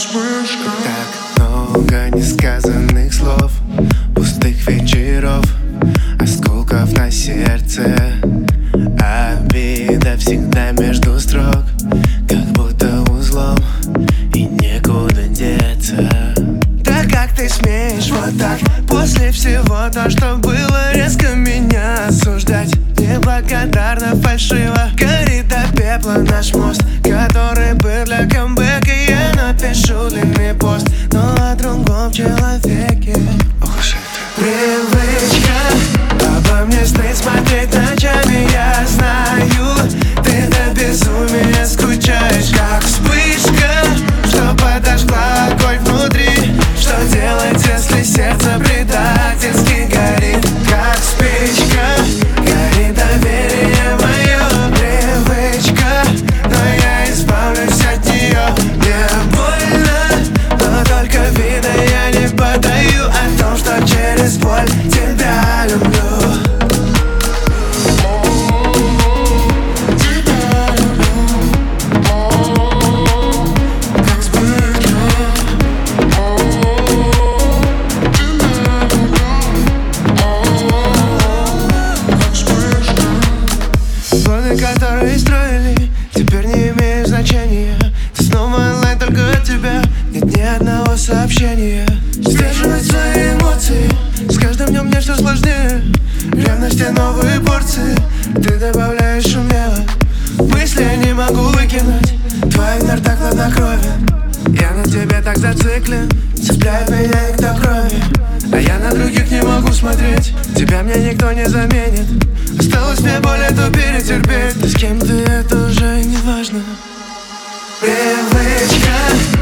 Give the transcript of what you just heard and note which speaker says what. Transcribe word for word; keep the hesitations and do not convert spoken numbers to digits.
Speaker 1: вспышка.
Speaker 2: Так много несказанных слов, пустых вечеров, осколков на сердце. Обида всегда между строк, как будто узлом, и некуда деться.
Speaker 3: Да как ты смеешь вот так после всего то, что было, резко меня осуждать? Неблагодарно, фальшиво горит до пепла наш мост, который был для камбэка. Я напишу длинный пост, но о другом человеке.
Speaker 2: Ох уж это.
Speaker 3: Привычка обо мне стоит смотреть ночами. Я знаю, ты до безумия скучаешь, как вспышка, что подожгла огонь внутри. Что делать, если сердце предательски горит, как спичка? Горит доверие мое, привычка, но я избавлюсь от нее. Мне больно, но только вида я не подаю о том, что через боль тебя люблю. Которые строили, теперь не имеют значения. Ты снова онлайн, только от тебя нет ни одного сообщения. Сдерживать свои эмоции, с каждым днем мне все сложнее. Ревности новые порции, ты добавляешь умело. Мысли я не могу выкинуть, твой игнор так хладнокровен. Я на тебе так зациклен, цепляет меня никто крови. А я на других не могу смотреть, тебя мне никто не заменит. Осталось мне боль эту перетерпеть, да с кем ты, это уже не важно. Привычка